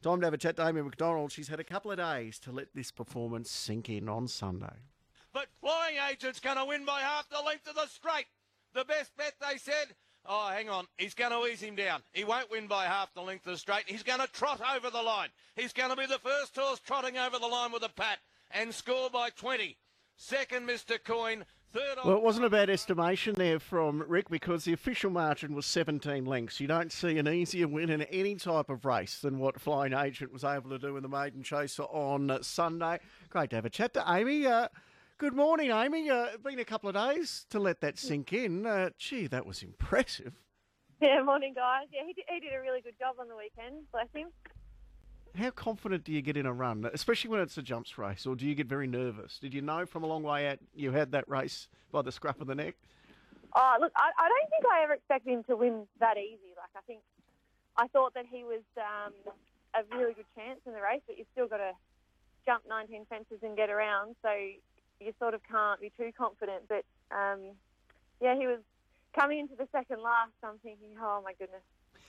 Time to have a chat to Amy McDonald. She's had a couple of days to let this performance sink in on Sunday. But Flying Agent's going to win by half the length of the straight. The best bet, they said. Oh, hang on. He's going to ease him down. He won't win by half the length of the straight. He's going to trot over the line. He's going to be the first horse trotting over the line with a pat and score by 20. Second, Mr. Coyne. Third. Well, it wasn't a bad estimation there from Rick because the official margin was 17 lengths. You don't see an easier win in any type of race than what Flying Agent was able to do in the maiden chase on Sunday. Great to have a chat to Amy. Good morning, Amy. Been a couple of days to let that sink in. Gee, that was impressive. Yeah, morning, guys. Yeah, he did a really good job on the weekend, bless him. How confident do you get in a run, especially when it's a jumps race, or do you get very nervous? Did you know from a long way out you had that race by the scruff of the neck? Oh, look, I don't think I ever expected him to win that easy. I thought that he was a really good chance in the race, but you've still got to jump 19 fences and get around, so you sort of can't be too confident. But, yeah, he was coming into the second last. I'm thinking, oh, my goodness.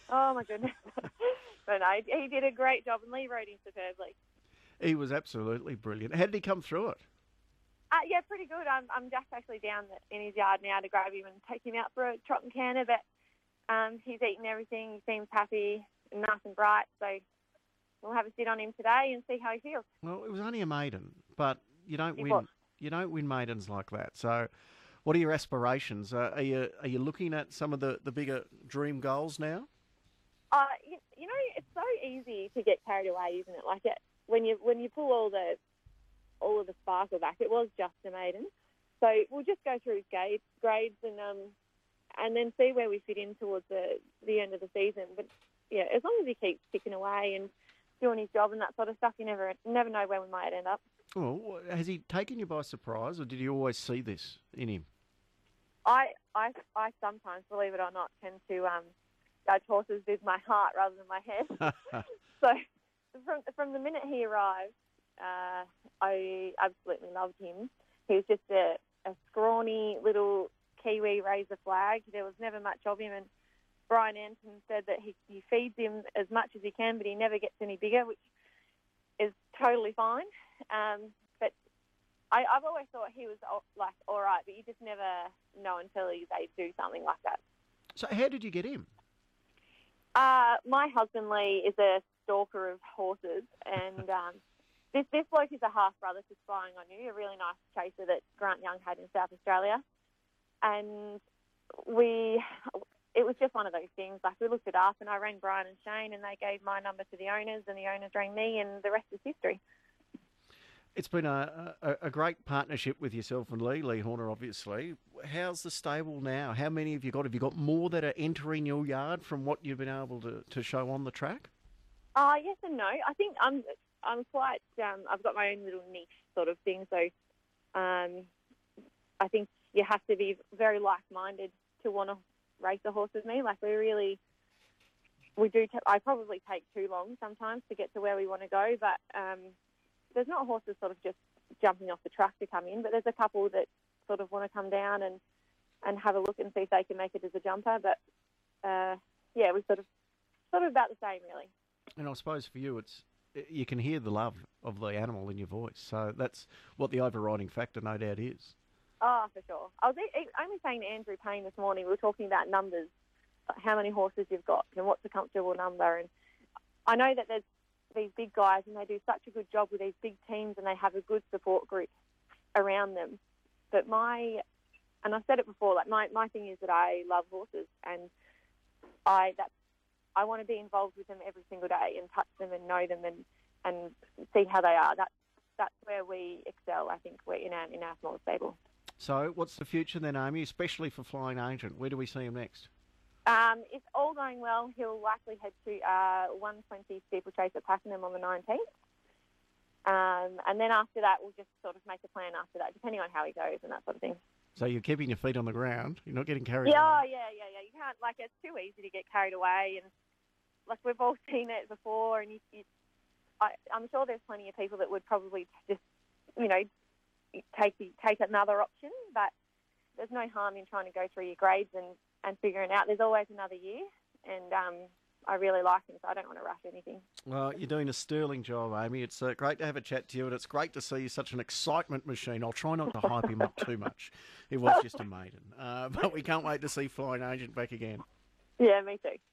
But no, he did a great job, and Lee rode him superbly. He was absolutely brilliant. How did he come through it? Yeah, pretty good. I'm just actually down in his yard now to grab him and take him out for a trot and canter, but he's eaten everything. He seems happy and nice and bright, so we'll have a sit on him today and see how he feels. Well, it was only a maiden, but you don't win. You don't win maidens like that. So what are your aspirations? Are you looking at some of the bigger dream goals now? You know, it's so easy to get carried away, isn't it? Like when you pull all of the sparkle back, it was just a maiden. So we'll just go through his grades and then see where we fit in towards the end of the season. But yeah, as long as he keeps ticking away and doing his job and that sort of stuff, you never know where we might end up. Well, has he taken you by surprise, or did you always see this in him? I sometimes, believe it or not, tend to judge horses with my heart rather than my head. So from the minute he arrived, I absolutely loved him. He was just a scrawny little Kiwi razor flag. There was never much of him, and Brian Anton said that he feeds him as much as he can, but he never gets any bigger, which is totally fine. But I've always thought he was all right, but you just never know until they do something like that. So how did you get him? My husband Lee is a stalker of horses, and this bloke is a half brother to Spying on You, a really nice chaser that Grant Young had in South Australia, and it was just one of those things. Like, we looked it up, and I rang Brian and Shane, and they gave my number to the owners, and the owners rang me, and the rest is history. It's been a great partnership with yourself and Lee Horner, obviously. How's the stable now? How many have you got? Have you got more that are entering your yard from what you've been able to show on the track? Yes and no. I think I'm quite. I've got my own little niche sort of thing. So, I think you have to be very like-minded to want to race a horse with me. Like, we do. I probably take too long sometimes to get to where we want to go, but there's not horses sort of just jumping off the truck to come in, but there's a couple that sort of want to come down and have a look and see if they can make it as a jumper. But yeah, we're sort of about the same, really. And I suppose for you, you can hear the love of the animal in your voice. So that's what the overriding factor, no doubt, is. Oh, for sure. I was only saying to Andrew Payne this morning, we were talking about numbers, how many horses you've got and what's a comfortable number. And I know that there's these big guys and they do such a good job with these big teams and they have a good support group around them. But and I've said it before, like my thing is that I love horses and I want to be involved with them every single day and touch them and know them and see how they are. That's where we excel, I think, we're in our small stable. So what's the future then, Amy, especially for Flying Agent? Where do we see him next? If all going well, he'll likely head to 120 steeplechase at Pakenham on the 19th. And then after that, we'll just sort of make a plan after that, depending on how he goes and that sort of thing. So you're keeping your feet on the ground. You're not getting carried away. Yeah. You can't, it's too easy to get carried away. And, we've all seen it before. And I'm sure there's plenty of people that would probably just, take another option. But there's no harm in trying to go through your grades and figuring out there's always another year. And, I really like him, so I don't want to rush anything. Well, you're doing a sterling job, Amy. It's great to have a chat to you, and it's great to see you such an excitement machine. I'll try not to hype him up too much. It was just a maiden. But we can't wait to see Flying Agent back again. Yeah, me too.